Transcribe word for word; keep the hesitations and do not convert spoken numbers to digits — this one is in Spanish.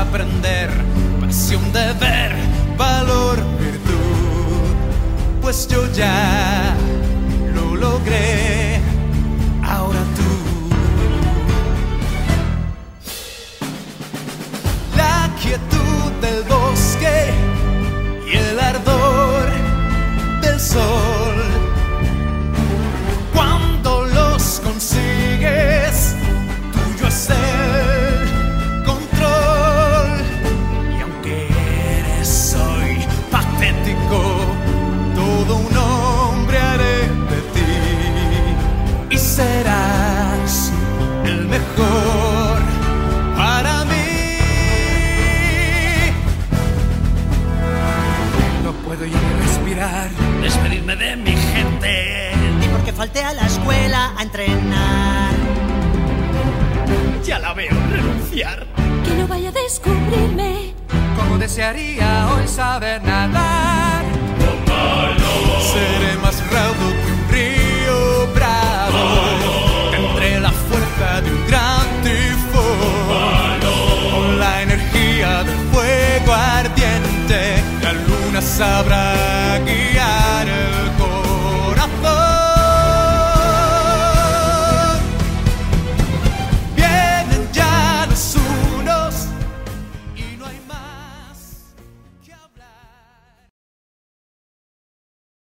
aprender, pasión, deber, valor, virtud. Pues yo ya lo logré, ahora tú. La quietud del bosque y el ardor del sol, cuando los consigues, tuyo es el control. Y aunque eres hoy patético, todo un hombre haré de ti, y serás el mejor para mí. No puedo ya ni respirar, despedirme de mi gente, ni porque falté a la escuela a entrenar. Ya la veo renunciar. Que no vaya a descubrirme. Como desearía hoy saber nadar. Seré más raudo que un río bravo, tendré la fuerza de un gran tifón, con la energía del fuego ardiente. La luna sabrá